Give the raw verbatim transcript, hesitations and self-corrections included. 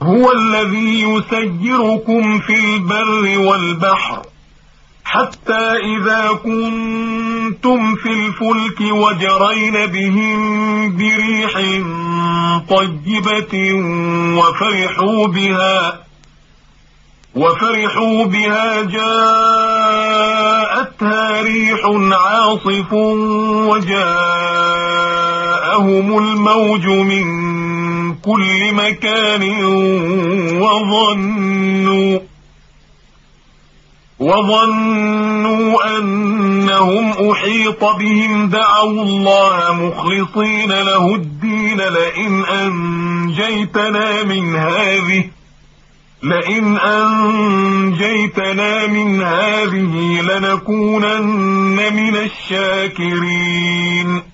هو الذي يسيركم في البر والبحر حتى إذا كنتم في الفلك وجرين بهم بريح طيبة وفرحوا بها وفرحوا بها جاءتها ريح عاصف وجاءهم الموج من كل مكان وظنوا وظنوا أنهم أحيط بهم دعوا الله مخلصين له الدين لئن أنجيتنا من هذه لئن أنجيتنا من هذه لنكونن من الشاكرين.